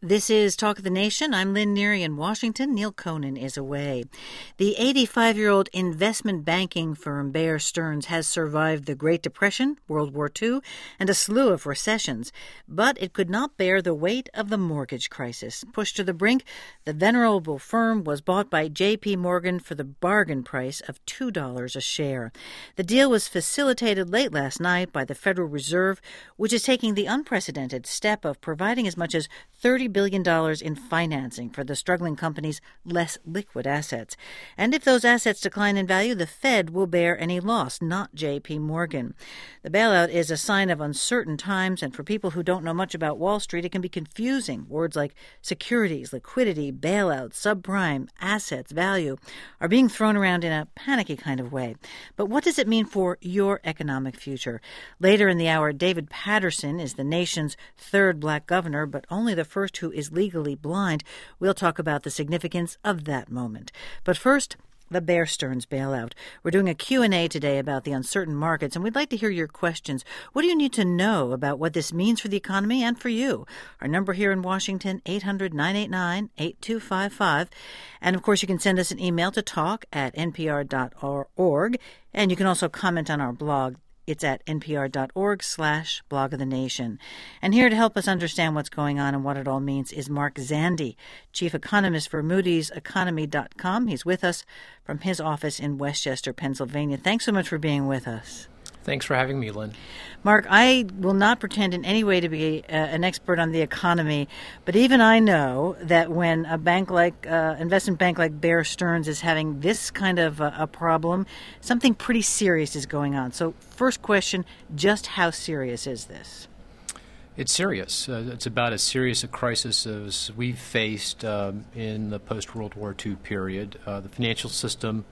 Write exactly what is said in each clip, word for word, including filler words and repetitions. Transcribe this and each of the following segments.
This is Talk of the Nation. I'm Lynn Neary in Washington. Neil Conan is away. The eighty-five-year-old investment banking firm Bear Stearns has survived the Great Depression, World War Two, and a slew of recessions. But it could not bear the weight of the mortgage crisis. Pushed to the brink, the venerable firm was bought by J P. Morgan for the bargain price of two dollars a share. The deal was facilitated late last night by the Federal Reserve, which is taking the unprecedented step of providing as much as thirty billion dollars in financing for the struggling company's less liquid assets. And if those assets decline in value, the Fed will bear any loss, not J P. Morgan. The bailout is a sign of uncertain times, and for people who don't know much about Wall Street, it can be confusing. Words like securities, liquidity, bailout, subprime, assets, value are being thrown around in a panicky kind of way. But what does it mean for your economic future? Later in the hour, David Paterson is the nation's third black governor, but only the first who is legally blind. We'll talk about the significance of that moment. But first, the Bear Stearns bailout. We're doing a Q and A today about the uncertain markets, and we'd like to hear your questions. What do you need to know about what this means for the economy and for you? Our number here in Washington, eight hundred, nine eight nine, eight two five five. And, of course, you can send us an email to talk at n p r dot org, and you can also comment on our blog. It's at npr.org slash blog of the nation. And here to help us understand what's going on and what it all means is Mark Zandi, chief economist for Moody's Economy dot com. He's with us from his office in Westchester, Pennsylvania. Thanks so much for being with us. Thanks for having me, Lynn. Mark, I will not pretend in any way to be uh, an expert on the economy, but even I know that when a bank like, uh, investment bank like Bear Stearns is having this kind of uh, a problem, something pretty serious is going on. So first question, just how serious is this? It's serious. Uh, it's about as serious a crisis as we've faced um, in the post-World War Two period. Uh, the financial system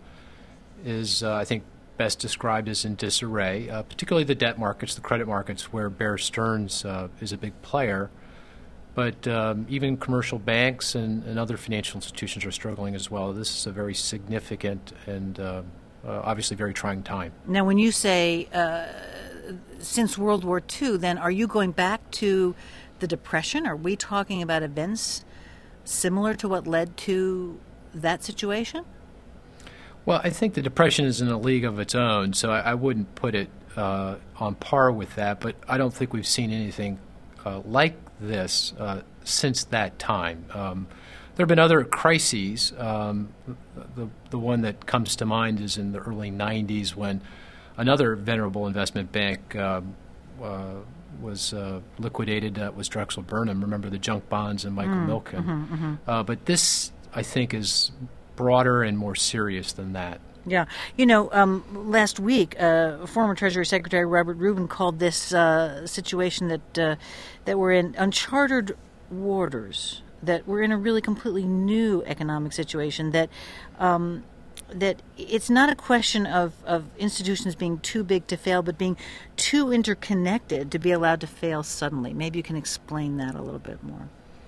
is, uh, I think, best described as in disarray, uh, particularly the debt markets, the credit markets, where Bear Stearns uh, is a big player. But um, even commercial banks and, and other financial institutions are struggling as well. This is a very significant and uh, uh, obviously very trying time. Now, when you say uh, since World War Two, then are you going back to the Depression? Are we talking about events similar to what led to that situation? Well, I think the Depression is in a league of its own, so I, I wouldn't put it uh, on par with that, but I don't think we've seen anything uh, like this uh, since that time. Um, there have been other crises. Um, the, the one that comes to mind is in the early nineties when another venerable investment bank uh, uh, was uh, liquidated. That was Drexel Burnham. Remember the junk bonds and Michael mm, Milken. Mm-hmm, mm-hmm. Uh, but this, I think, is broader and more serious than that. Yeah. You know, um, last week, uh, former Treasury Secretary Robert Rubin called this uh, situation that uh, that we're in uncharted waters, that we're in a really completely new economic situation, that um, that it's not a question of, of institutions being too big to fail, but being too interconnected to be allowed to fail suddenly. Maybe you can explain that a little bit more.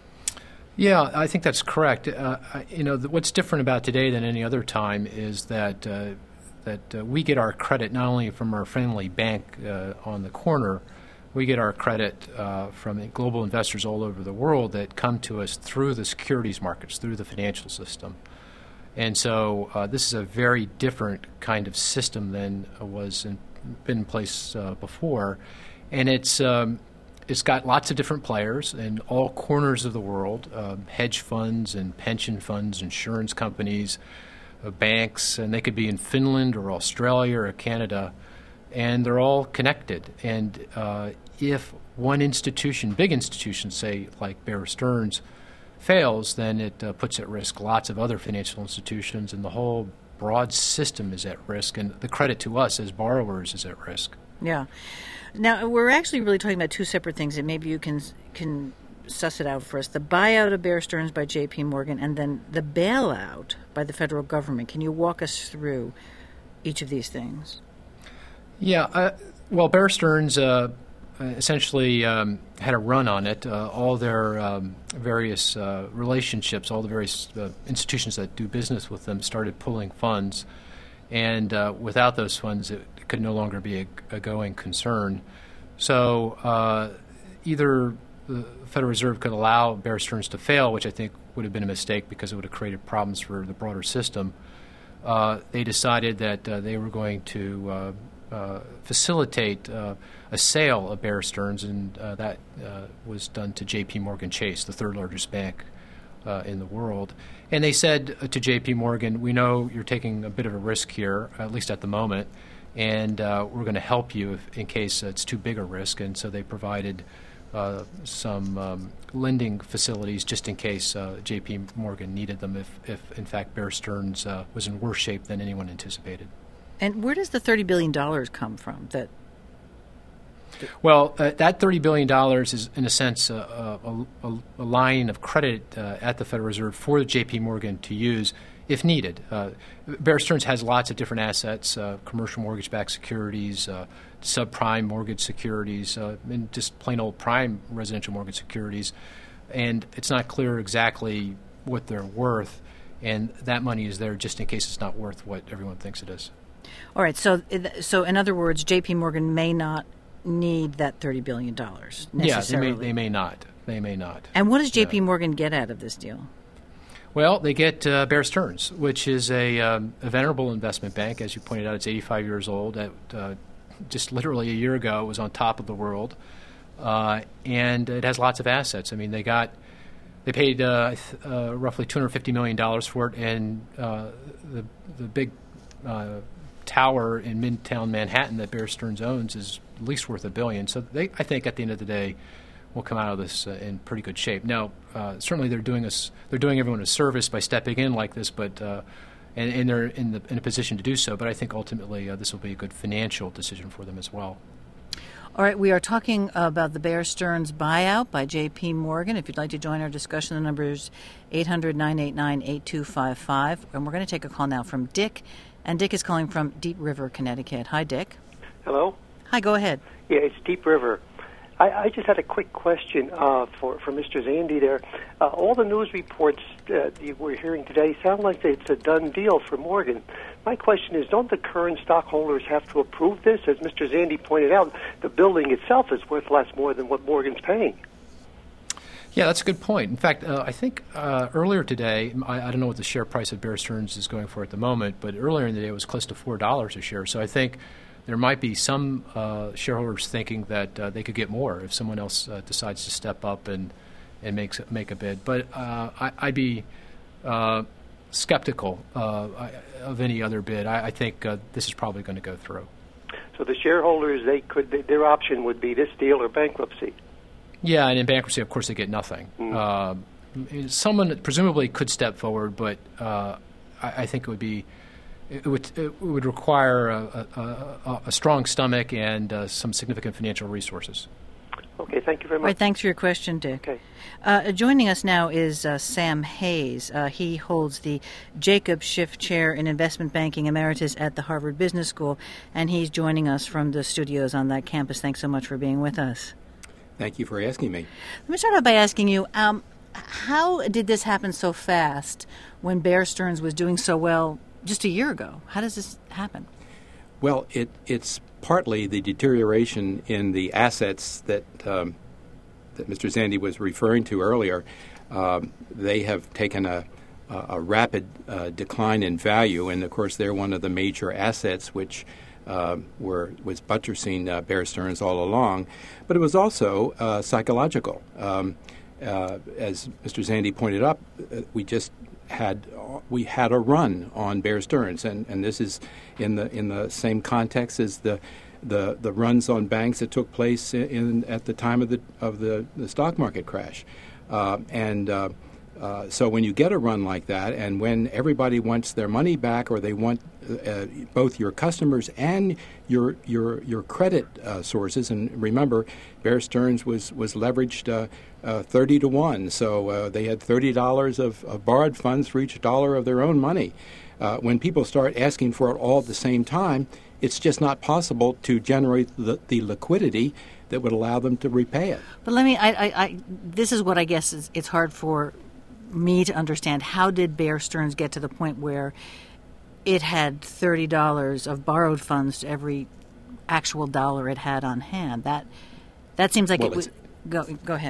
Yeah, I think that's correct. Uh, you know, the, what's different about today than any other time is that uh, that uh, we get our credit not only from our friendly bank uh, on the corner, we get our credit uh, from global investors all over the world that come to us through the securities markets, through the financial system. And so uh, this is a very different kind of system than was in, been in place uh, before, and it's. Um, It's got lots of different players in all corners of the world, uh, hedge funds and pension funds, insurance companies, uh, banks, and they could be in Finland or Australia or Canada, and they're all connected. And uh, if one institution, big institution, say like Bear Stearns, fails, then it uh, puts at risk lots of other financial institutions, and the whole broad system is at risk, and the credit to us as borrowers is at risk. Yeah. Now, we're actually really talking about two separate things, and maybe you can can suss it out for us. The buyout of Bear Stearns by J P. Morgan, and then the bailout by the federal government. Can you walk us through each of these things? Yeah. Uh, well, Bear Stearns uh, essentially um, had a run on it. Uh, all their um, various uh, relationships, all the various uh, institutions that do business with them started pulling funds. And uh, without those funds, it could no longer be a, a going concern. So uh, either the Federal Reserve could allow Bear Stearns to fail, which I think would have been a mistake because it would have created problems for the broader system, uh, they decided that uh, they were going to uh, uh, facilitate uh, a sale of Bear Stearns, and uh, that uh, was done to J P. Morgan Chase, the third largest bank uh, in the world. And they said to J P. Morgan, we know you're taking a bit of a risk here, at least at the moment, and uh, we're going to help you if, in case it's too big a risk. And so they provided uh, some um, lending facilities just in case uh, J P. Morgan needed them if, if in fact, Bear Stearns uh, was in worse shape than anyone anticipated. And where does the thirty billion dollars come from? That Well, uh, that thirty billion dollars is, in a sense, uh, a, a, a line of credit uh, at the Federal Reserve for the J P. Morgan to use if needed. Uh, Bear Stearns has lots of different assets, uh, commercial mortgage-backed securities, uh, subprime mortgage securities, uh, and just plain old prime residential mortgage securities. And it's not clear exactly what they're worth, and that money is there just in case it's not worth what everyone thinks it is. All right. So, so in other words, J P. Morgan may not need that thirty billion dollars necessarily. Yeah, they may, they may not. They may not. And what does J P. Yeah. Morgan get out of this deal? Well, they get uh, Bear Stearns, which is a, um, a venerable investment bank. As you pointed out, it's eighty-five years old. At, uh, just literally a year ago, it was on top of the world. Uh, and it has lots of assets. I mean, they got they paid uh, uh, roughly two hundred fifty million dollars for it, and uh, the, the big uh, tower in Midtown Manhattan that Bear Stearns owns is at least worth a billion. So they, I think, at the end of the day, will come out of this uh, in pretty good shape. Now, uh, certainly they're doing us, they're doing everyone a service by stepping in like this, but uh, and, and they're in the in a position to do so. But I think ultimately uh, this will be a good financial decision for them as well. All right, we are talking about the Bear Stearns buyout by J P. Morgan. If you'd like to join our discussion, the number is eight hundred, nine eight nine, eight two five five. And we're going to take a call now from Dick. And Dick is calling from Deep River, Connecticut. Hi, Dick. Hello? Hi, go ahead. Yeah, it's Deep River. I, I just had a quick question uh, for, for Mister Zandi there. Uh, all the news reports uh, you we're hearing today sound like it's a done deal for Morgan. My question is, don't the current stockholders have to approve this? As Mister Zandi pointed out, the building itself is worth less more than what Morgan's paying. Yeah, that's a good point. In fact, uh, I think uh, earlier today, I, I don't know what the share price of Bear Stearns is going for at the moment, but earlier in the day it was close to four dollars a share. So I think there might be some uh, shareholders thinking that uh, they could get more if someone else uh, decides to step up and and makes make a bid. But uh, I, I'd be uh, skeptical uh, of any other bid. I, I think uh, this is probably going to go through. So the shareholders, they could their option would be this deal or bankruptcy. Yeah, and in bankruptcy, of course, they get nothing. Mm. Uh, someone presumably could step forward, but uh, I, I think it would be it would it would require a, a, a, a strong stomach and uh, some significant financial resources. Okay, thank you very much. All right, thanks for your question, Dick. Okay. Uh, joining us now is uh, Sam Hayes. Uh, he holds the Jacob Schiff Chair in Investment Banking Emeritus at the Harvard Business School, and he's joining us from the studios on that campus. Thanks so much for being with us. Thank you for asking me. Let me start out by asking you, um, how did this happen so fast when Bear Stearns was doing so well just a year ago? How does this happen? Well, it, it's partly the deterioration in the assets that um, that Mister Zandi was referring to earlier. Um, they have taken a, a, a rapid uh, decline in value, and of course they're one of the major assets which Uh, were was buttressing uh, Bear Stearns all along, but it was also uh, psychological. Um, uh, as Mister Zandi pointed up, uh, we just had we had a run on Bear Stearns, and, and this is in the in the same context as the the, the runs on banks that took place in, in at the time of the of the, the stock market crash, uh, and. Uh, Uh, so when you get a run like that, and when everybody wants their money back, or they want uh, both your customers and your your your credit uh, sources, and remember, Bear Stearns was was leveraged uh, uh, thirty to one, so uh, they had thirty dollars of, of borrowed funds for each dollar of their own money. Uh, when people start asking for it all at the same time, it's just not possible to generate the, the liquidity that would allow them to repay it. But let me, I, I, I this is what I guess is, it's hard for me to understand. How did Bear Stearns get to the point where it had thirty dollars of borrowed funds to every actual dollar it had on hand? That that seems like well, it was. Go go ahead.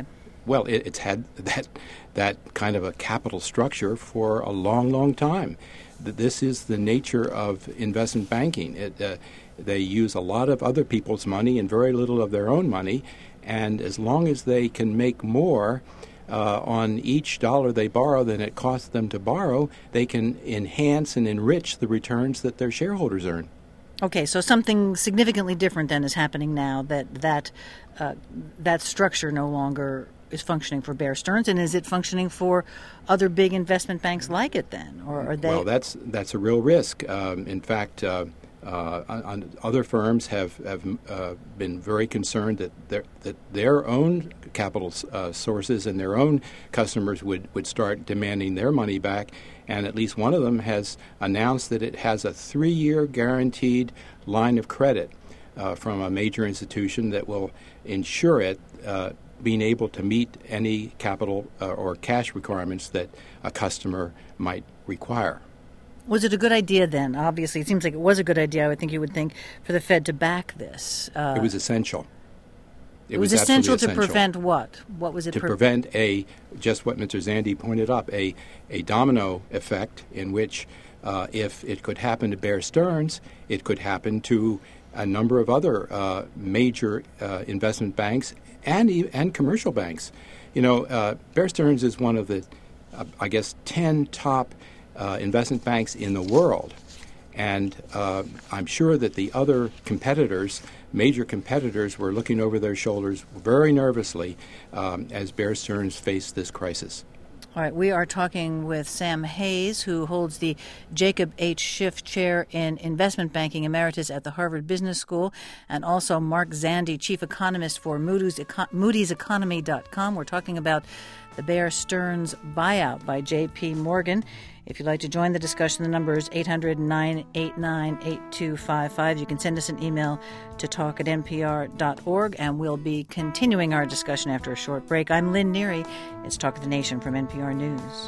well, it, it's had that that kind of a capital structure for a long, long time. This is the nature of investment banking. It, uh, they use a lot of other people's money and very little of their own money, and as long as they can make more uh, on each dollar they borrow than it costs them to borrow, they can enhance and enrich the returns that their shareholders earn. Okay, so something significantly different then is happening now, that that uh, that structure no longer is functioning for Bear Stearns, and is it functioning for other big investment banks like it then, or are they? Well, that's that's a real risk. Um, in fact, uh, uh, on, other firms have have uh, been very concerned that their that their own capital uh, sources and their own customers would, would start demanding their money back. And at least one of them has announced that it has a three-year guaranteed line of credit uh, from a major institution that will ensure it uh, being able to meet any capital uh, or cash requirements that a customer might require. Was it a good idea then? Obviously, it seems like it was a good idea. I would think you would think for the Fed to back this. Uh, it was essential. It, it was, was essential to essential. prevent what? What was it? To pre- prevent a, just what Mister Zandi pointed up, a, a domino effect in which uh, if it could happen to Bear Stearns, it could happen to a number of other uh, major uh, investment banks and and commercial banks. You know, uh, Bear Stearns is one of the, uh, I guess, ten top uh, investment banks in the world. And uh, I'm sure that the other competitors, major competitors, were looking over their shoulders very nervously um, as Bear Stearns faced this crisis. All right, we are talking with Sam Hayes, who holds the Jacob H. Schiff Chair in Investment Banking Emeritus at the Harvard Business School, and also Mark Zandi, Chief Economist for Moody's, Eco- Moody's Economy dot com. We're talking about the Bear Stearns buyout by J P. Morgan. If you'd like to join the discussion, the number is eight hundred, nine eight nine, eight two five five. You can send us an email to talk at n p r dot org, and we'll be continuing our discussion after a short break. I'm Lynn Neary. It's Talk of the Nation from N P R News.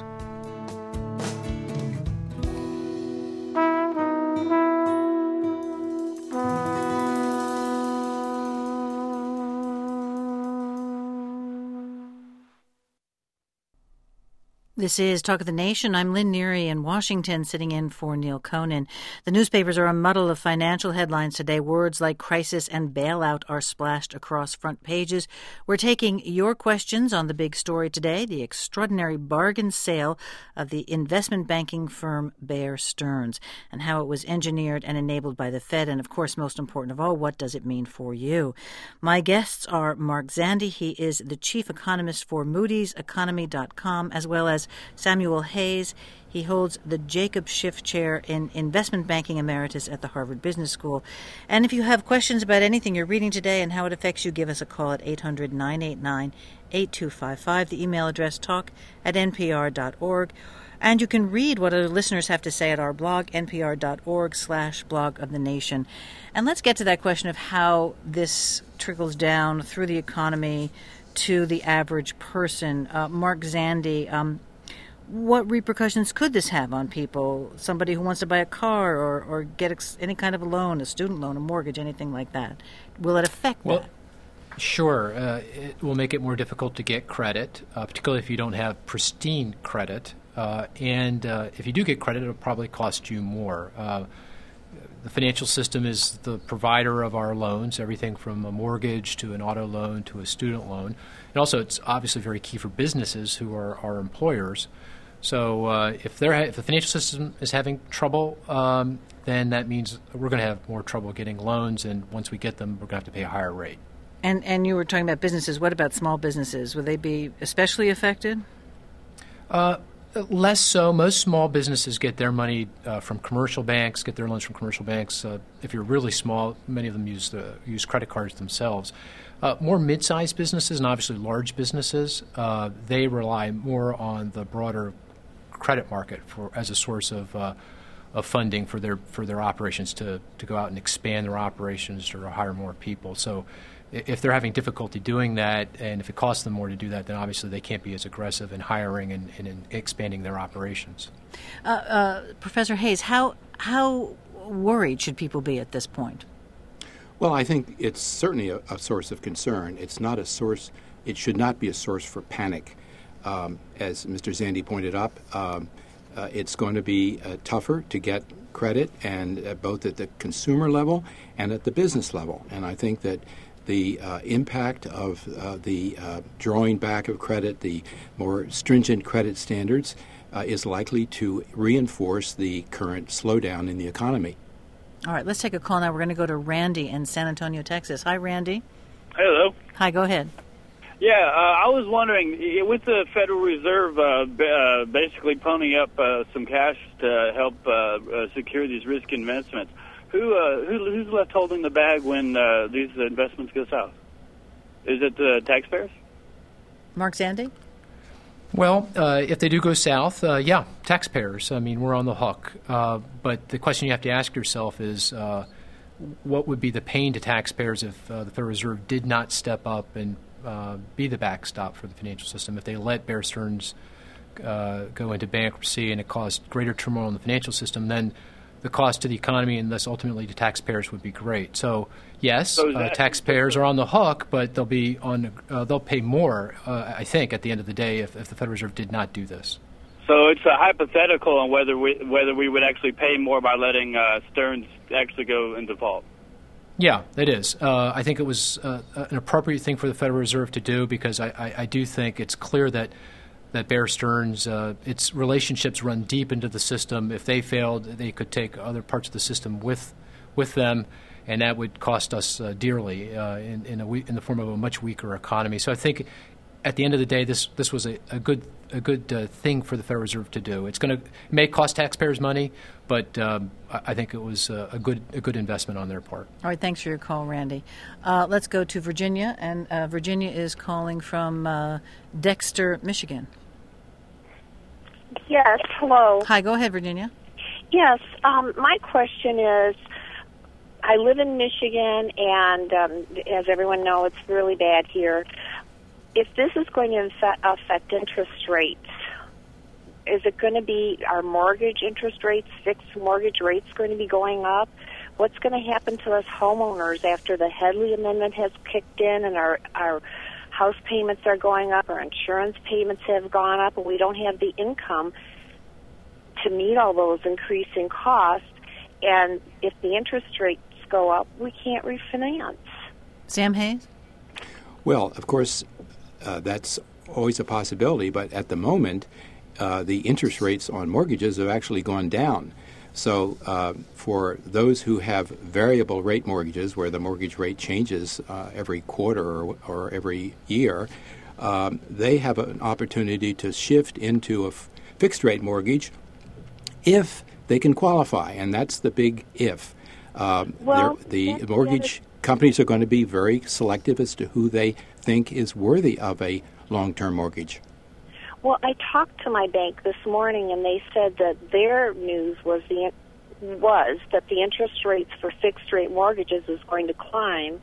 This is Talk of the Nation. I'm Lynn Neary in Washington, sitting in for Neil Conan. The newspapers are a muddle of financial headlines today. Words like crisis and bailout are splashed across front pages. We're taking your questions on the big story today, the extraordinary bargain sale of the investment banking firm Bear Stearns, and how it was engineered and enabled by the Fed. And, of course, most important of all, what does it mean for you? My guests are Mark Zandi. He is the chief economist for Moody's Economy dot com, as well as Samuel Hayes. He holds the Jacob Schiff Chair in Investment Banking Emeritus at the Harvard Business School. And if you have questions about anything you're reading today and how it affects you, give us a call at eight hundred, nine eight nine, eight two five five. The email address talk at n p r dot org. And you can read what our listeners have to say at our blog, n p r dot org slash blog of the nation. And let's get to that question of how this trickles down through the economy to the average person. Uh, Mark Zandi, um, what repercussions could this have on people, somebody who wants to buy a car or, or get ex- any kind of a loan, a student loan, a mortgage, anything like that? Will it affect well, that? Sure. Uh, it will make it more difficult to get credit, uh, particularly if you don't have pristine credit. Uh, and uh, if you do get credit, it'll probably cost you more. Uh, the financial system is the provider of our loans, everything from a mortgage to an auto loan to a student loan. And also, it's obviously very key for businesses who are our employers. So uh, if they're ha- if the financial system is having trouble, um, then that means we're going to have more trouble getting loans, and once we get them, we're going to have to pay a higher rate. And and you were talking about businesses. What about small businesses? Would they be especially affected? Uh, less so. Most small businesses get their money uh, from commercial banks, get their loans from commercial banks. Uh, if you're really small, many of them use the, use credit cards themselves. Uh, more mid-sized businesses and obviously large businesses, uh, they rely more on the broader credit market for as a source of uh, of funding for their for their operations to, to go out and expand their operations or hire more people. So if they're having difficulty doing that, and if it costs them more to do that, then obviously they can't be as aggressive in hiring and, and in expanding their operations. Uh, uh, Professor Hayes, how how worried should people be at this point? Well, I think it's certainly a, a source of concern. It's not a source it should not be a source for panic. Um, as Mister Zandi pointed up, um, uh, it's going to be uh, tougher to get credit, and uh, both at the consumer level and at the business level. And I think that the uh, impact of uh, the uh, drawing back of credit, the more stringent credit standards, uh, is likely to reinforce the current slowdown in the economy. All right, let's take a call now. We're going to go to Randy in San Antonio, Texas. Hi, Randy. Hello. Hi, go ahead. Yeah, uh, I was wondering, with the Federal Reserve uh, b- uh, basically ponying up uh, some cash to help uh, uh, secure these risk investments, who, uh, who who's left holding the bag when uh, these investments go south? Is it the taxpayers? Mark Zandi? Well, uh, if they do go south, uh, yeah, taxpayers. I mean, we're on the hook. Uh, but the question you have to ask yourself is, uh, what would be the pain to taxpayers if uh, the Federal Reserve did not step up and uh, be the backstop for the financial system? If they let Bear Stearns uh, go into bankruptcy and it caused greater turmoil in the financial system, then the cost to the economy and thus ultimately to taxpayers would be great. So yes, So uh, that- taxpayers are on the hook, but they'll be on. Uh, they'll pay more, uh, I think, at the end of the day, if, if the Federal Reserve did not do this. So it's a hypothetical on whether we whether we would actually pay more by letting uh, Stearns actually go in default. Yeah, it is. Uh, I think it was uh, an appropriate thing for the Federal Reserve to do because I, I, I do think it's clear that that Bear Stearns, uh, its relationships run deep into the system. If they failed, they could take other parts of the system with with them, and that would cost us uh, dearly uh, in in, a we- in the form of a much weaker economy. So I think at the end of the day, this this was a, a good a good uh, thing for the Federal Reserve to do. It's going to may cost taxpayers money, but um, I, I think it was a, a good a good investment on their part. All right, thanks for your call, Randy. Uh, let's go to Virginia, and uh, Virginia is calling from uh, Dexter, Michigan. Yes, hello. Hi, go ahead, Virginia. Yes, um, my question is, I live in Michigan, and um, as everyone knows, it's really bad here. If this is going to infe- affect interest rates, is it going to be our mortgage interest rates, fixed mortgage rates going to be going up? What's going to happen to us homeowners after the Headley Amendment has kicked in and our, our house payments are going up, our insurance payments have gone up, and we don't have the income to meet all those increasing costs? And if the interest rates go up, we can't refinance. Sam Hayes? Well, of course, uh, that's always a possibility, but at the moment, uh, the interest rates on mortgages have actually gone down. So uh, for those who have variable rate mortgages, where the mortgage rate changes uh, every quarter or, or every year, um, they have an opportunity to shift into a f- fixed rate mortgage if they can qualify, and that's the big if. Um, Well, the that- mortgage companies are going to be very selective as to who they think is worthy of a long-term mortgage. Well, I talked to my bank this morning, and they said that their news was the was that the interest rates for fixed rate mortgages is going to climb,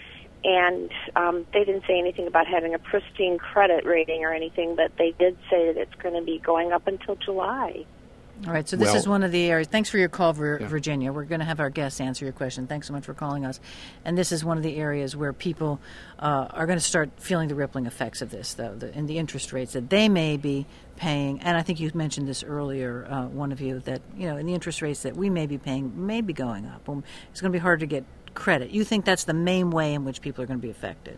and um, they didn't say anything about having a pristine credit rating or anything, but they did say that it's going to be going up until July. All right, so this Well- is one of the areas. Thanks for your call, Vir- Yeah. Virginia. We're going to have our guests answer your question. Thanks so much for calling us. And this is one of the areas where people uh, are going to start feeling the rippling effects of this, though, the, and the interest rates that they may be paying. And I think you mentioned this earlier, uh, one of you, that you know, and the interest rates that we may be paying may be going up. Um, It's going to be harder to get credit. You think that's the main way in which people are going to be affected?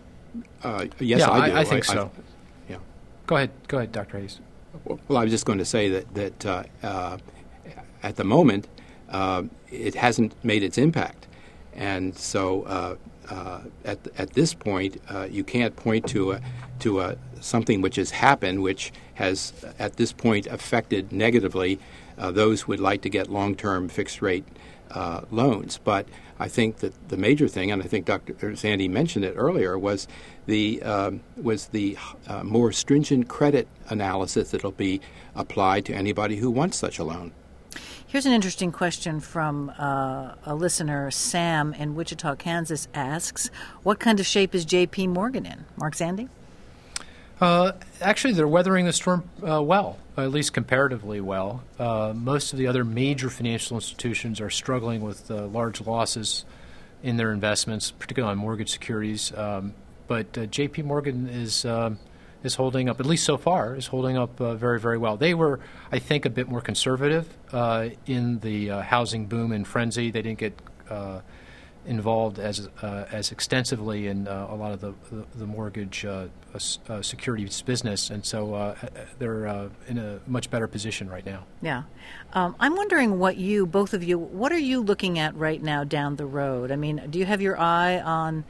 Uh, yes, yeah, I do. I, think so. yeah. Go ahead, go ahead, Doctor Hayes. Well, I was just going to say that that uh, uh, at the moment uh, it hasn't made its impact, and so uh, uh, at at this point uh, you can't point to a to a something which has happened which has at this point affected negatively uh, those who would like to get long-term fixed rate uh, loans. But I think that the major thing, and I think Doctor Zandi mentioned it earlier, was the um, was the uh, more stringent credit analysis that will be applied to anybody who wants such a loan. Here's an interesting question from uh, a listener. Sam in Wichita, Kansas asks, what kind of shape is J P Morgan in? Mark Zandi? Uh, actually, they're weathering the storm uh, well, at least comparatively well. Uh, most of the other major financial institutions are struggling with uh, large losses in their investments, particularly on mortgage securities. Um, but uh, J P Morgan is um, is holding up, at least so far, is holding up uh, very, very well. They were, I think, a bit more conservative uh, in the uh, housing boom and frenzy. They didn't get uh, involved as uh, as extensively in uh, a lot of the the, the mortgage uh, uh, securities business, and so uh, they're uh, in a much better position right now. Yeah, um, I'm wondering what you, both of you, what are you looking at right now down the road? I mean, do you have your eye on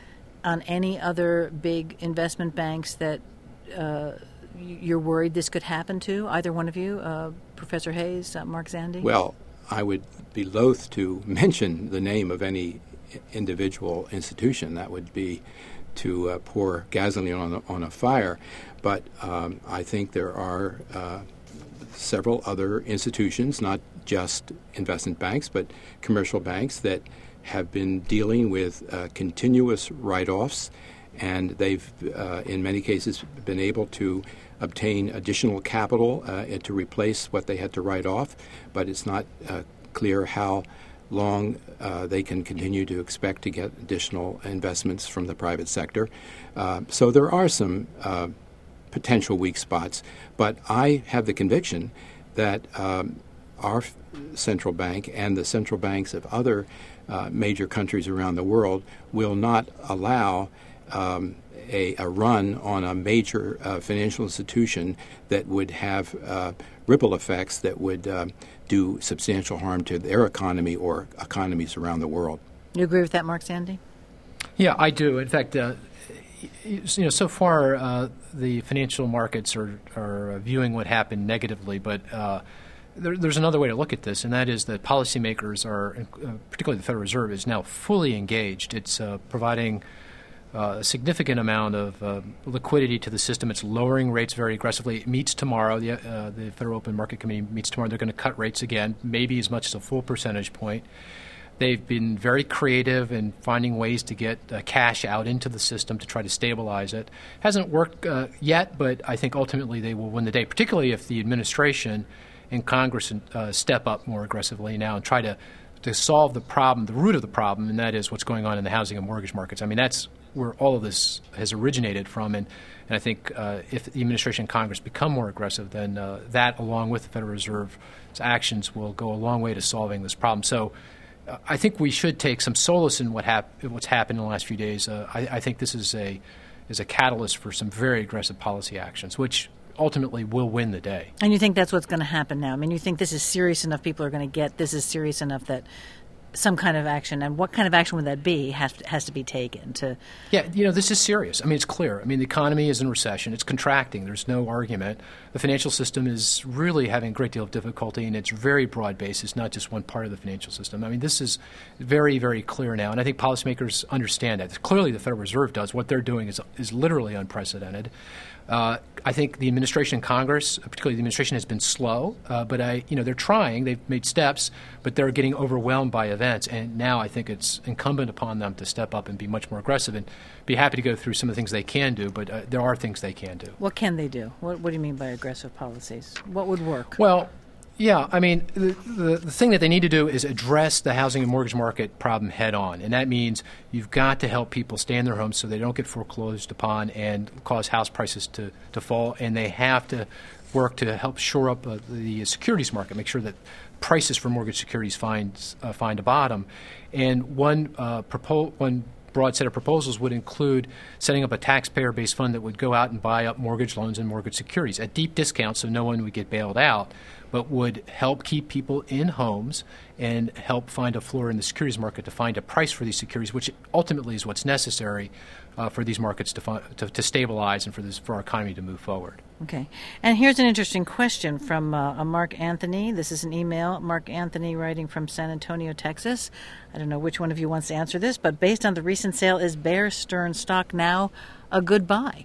on any other big investment banks that uh, you're worried this could happen to? Either one of you, uh, Professor Hayes, uh, Mark Zandi? Well, I would be loath to mention the name of any individual institution. That would be to uh, pour gasoline on a, on a fire. But um, I think there are uh, several other institutions, not just investment banks, but commercial banks that have been dealing with uh, continuous write-offs, and they've, uh, in many cases, been able to obtain additional capital uh, to replace what they had to write off, but it's not uh, clear how long uh, they can continue to expect to get additional investments from the private sector. Uh, so there are some uh, potential weak spots, but I have the conviction that um, our f- central bank and the central banks of other uh, major countries around the world will not allow um, A, a run on a major uh, financial institution that would have uh, ripple effects that would uh, do substantial harm to their economy or economies around the world. You agree with that, Mark Zandi? Yeah, I do. In fact, uh, you know, so far uh, the financial markets are, are viewing what happened negatively, but uh, there, there's another way to look at this, and that is that policymakers are, uh, particularly the Federal Reserve, is now fully engaged. It's uh, providing Uh, a significant amount of uh, liquidity to the system. It's lowering rates very aggressively. It meets tomorrow. The, uh, the Federal Open Market Committee meets tomorrow. They're going to cut rates again, maybe as much as a full percentage point. They've been very creative in finding ways to get uh, cash out into the system to try to stabilize it. Hasn't worked uh, yet, but I think ultimately they will win the day, particularly if the administration and Congress uh, step up more aggressively now and try to, to solve the problem, the root of the problem, and that is what's going on in the housing and mortgage markets. I mean, that's where all of this has originated from, and, and I think uh, if the administration and Congress become more aggressive, then uh, that, along with the Federal Reserve's actions, will go a long way to solving this problem. So uh, I think we should take some solace in what hap- what's happened in the last few days. Uh, I, I think this is a is a catalyst for some very aggressive policy actions, which ultimately will win the day. And you think that's what's going to happen now? I mean, you think this is serious enough, people are going to get this is serious enough that some kind of action, and what kind of action would that be, has to, has to be taken to... Yeah, you know, this is serious. I mean, it's clear. I mean, the economy is in recession. It's contracting. There's no argument. The financial system is really having a great deal of difficulty, and it's very broad-based. It's not just one part of the financial system. I mean, this is very, very clear now, and I think policymakers understand that. Clearly, the Federal Reserve does. What they're doing is is literally unprecedented. Uh, I think the administration and Congress, particularly the administration, has been slow, uh, but I, you know, they're trying. They've made steps, but they're getting overwhelmed by events. And now I think it's incumbent upon them to step up and be much more aggressive. And be happy to go through some of the things they can do, but uh, there are things they can do. What can they do? What, what do you mean by aggressive policies? What would work? Well, yeah, I mean, the, the, the thing that they need to do is address the housing and mortgage market problem head on. And that means you've got to help people stay in their homes so they don't get foreclosed upon and cause house prices to, to fall. And they have to work to help shore up uh, the securities market, make sure that prices for mortgage securities find, uh, find a bottom. And one, uh, propo- one broad set of proposals would include setting up a taxpayer-based fund that would go out and buy up mortgage loans and mortgage securities at deep discounts so no one would get bailed out, but would help keep people in homes and help find a floor in the securities market to find a price for these securities, which ultimately is what's necessary uh, for these markets to, fi- to to stabilize and for this for our economy to move forward. Okay. And here's an interesting question from uh, Mark Anthony. This is an email. Mark Anthony writing from San Antonio, Texas. I don't know which one of you wants to answer this, but based on the recent sale, is Bear Stearns stock now a good buy?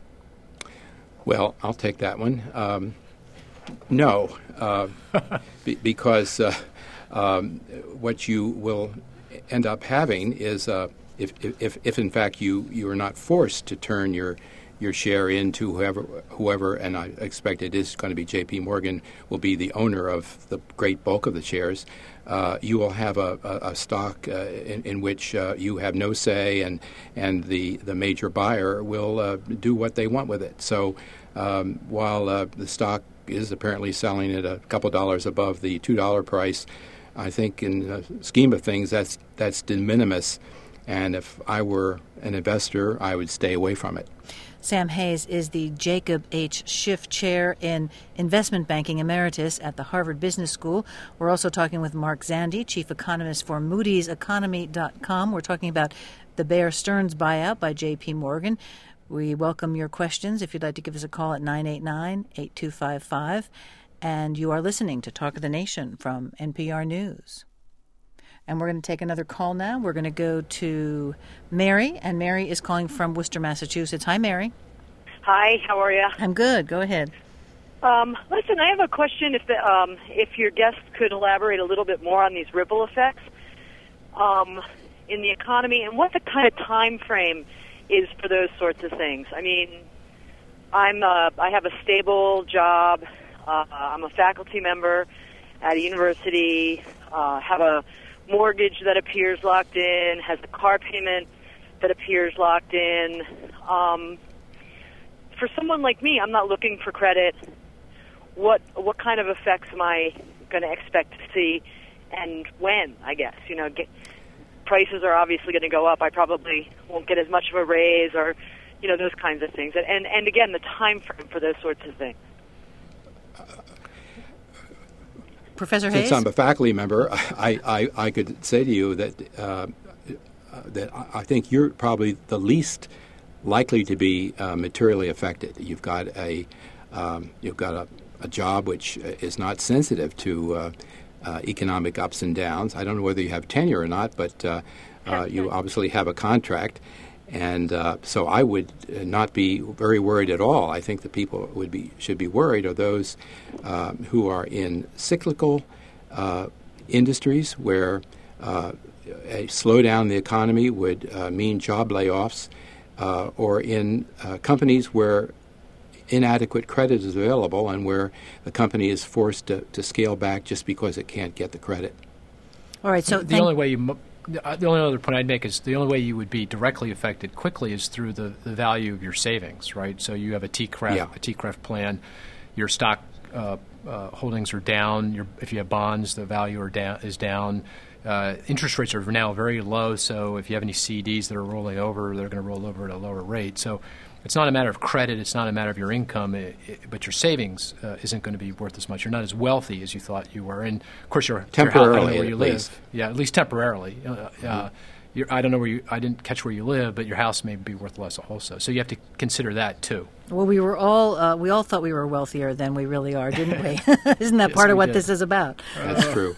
Well, I'll take that one. Um, no, uh, be, because uh, um, what you will end up having is, uh, if, if, if in fact you, you are not forced to turn your your share into whoever, whoever, and I expect it is going to be J P Morgan, will be the owner of the great bulk of the shares. Uh, you will have a, a, a stock uh, in, in which uh, you have no say, and and the, the major buyer will uh, do what they want with it. So um, while uh, the stock is apparently selling at a couple dollars above the two dollar price, I think in the scheme of things that's that's de minimis. And if I were an investor, I would stay away from it. Sam Hayes is the Jacob H. Schiff Chair in Investment Banking Emeritus at the Harvard Business School. We're also talking with Mark Zandi, Chief Economist for Moody's Economy dot com. We're talking about the Bear Stearns buyout by J P Morgan. We welcome your questions if you'd like to give us a call at nine eight nine, eight two five five. And you are listening to Talk of the Nation from N P R News. And we're going to take another call now. We're going to go to Mary, and Mary is calling from Worcester, Massachusetts. Hi, Mary. Hi, how are you? I'm good. Go ahead. Um, listen, I have a question. If the, um, if your guest could elaborate a little bit more on these ripple effects um, in the economy, and what the kind of time frame is for those sorts of things. I mean, I'm uh, I have a stable job. Uh, I'm a faculty member at a university. Uh, have a mortgage that appears locked in, has a car payment that appears locked in. Um, for someone like me, I'm not looking for credit. What what kind of effects am I going to expect to see, and when, I guess? You know, get, prices are obviously going to go up. I probably won't get as much of a raise, or, you know, those kinds of things. And, and, and again, the time frame for those sorts of things. Professor Hayes? Since I'm a faculty member, I, I, I could say to you that uh, that I think you're probably the least likely to be uh, materially affected. You've got a um, you've got a, a job which is not sensitive to uh, uh, economic ups and downs. I don't know whether you have tenure or not, but uh, uh, you obviously have a contract. And uh, so I would not be very worried at all. I think the people would be should be worried are those uh, who are in cyclical uh, industries where uh, a slowdown in the economy would uh, mean job layoffs, uh, or in uh, companies where inadequate credit is available and where the company is forced to, to scale back just because it can't get the credit. All right. So the thank- only way you. Mo- The only other point I'd make is the only way you would be directly affected quickly is through the, the value of your savings, right? So you have a T C R E F, yeah. a T C R E F plan, your stock uh, uh, holdings are down. Your, if you have bonds, the value are down, is down. Uh, interest rates are now very low, so if you have any C Ds that are rolling over, they're going to roll over at a lower rate. So it's not a matter of credit, it's not a matter of your income, it, it, but your savings uh, isn't going to be worth as much. You're not as wealthy as you thought you were. And, of course, you're temporarily, I don't know where you at live. least. Yeah, at least temporarily. Uh, mm-hmm. uh, you're, I don't know where you – I didn't catch where you live, but your house may be worth less also. So you have to consider that too. Well, we were all uh, we all thought we were wealthier than we really are, didn't we? Isn't that Yes, part of we what did. this is about? That's true.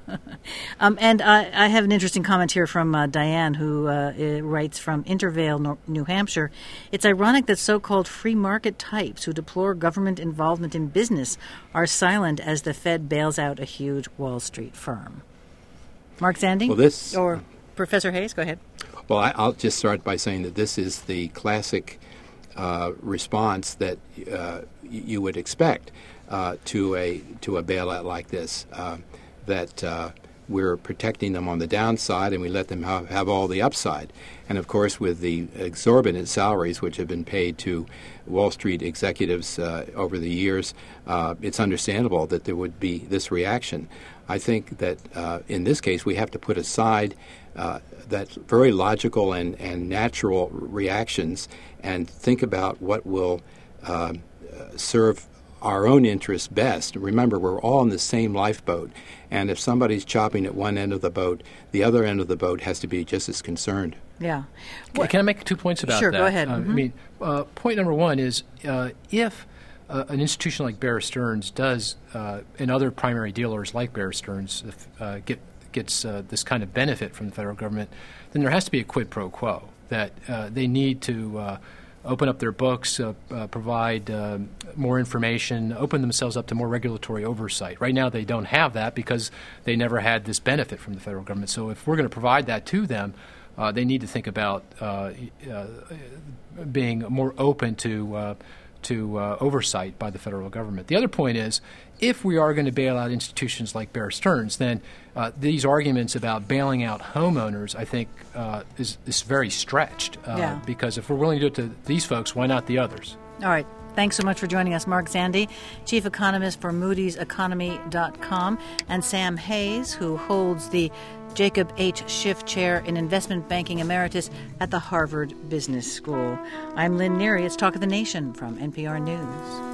Um, and I, I have an interesting comment here from uh, Diane, who uh, uh, writes from Intervale, Nor- New Hampshire. It's ironic that so-called free market types who deplore government involvement in business are silent as the Fed bails out a huge Wall Street firm. Mark Zandi? Well, this- Or Professor Hayes, go ahead. Well, I, I'll just start by saying that this is the classic uh, response that uh, you would expect uh, to a to a bailout like this. Uh, that uh, we're protecting them on the downside and we let them have, have all the upside. And of course, with the exorbitant salaries which have been paid to Wall Street executives uh, over the years, uh, it's understandable that there would be this reaction. I think that uh, in this case we have to put aside uh, that very logical and, and natural reactions and think about what will uh, serve our own interests best. Remember, we're all in the same lifeboat, and if somebody's chopping at one end of the boat, the other end of the boat has to be just as concerned. Yeah. Can, can I make two points about Sure, that? go ahead. Uh, Mm-hmm. I mean, uh, point number one is uh, if uh, an institution like Bear Stearns does, uh, and other primary dealers like Bear Stearns, if, uh, get gets uh, this kind of benefit from the federal government, then there has to be a quid pro quo, that uh, they need to uh, open up their books, uh, uh, provide uh, more information, open themselves up to more regulatory oversight. Right now they don't have that because they never had this benefit from the federal government. So if we're going to provide that to them, uh, they need to think about uh, uh, being more open to uh, to uh, oversight by the federal government. The other point is, if we are going to bail out institutions like Bear Stearns, then uh, these arguments about bailing out homeowners, I think, uh, is, is very stretched. Uh, yeah. Because if we're willing to do it to these folks, why not the others? All right. Thanks so much for joining us, Mark Zandi, Chief Economist for Moody's Economy dot com, and Sam Hayes, who holds the Jacob H. Schiff Chair in Investment Banking Emeritus at the Harvard Business School. I'm Lynn Neary. It's Talk of the Nation from N P R News.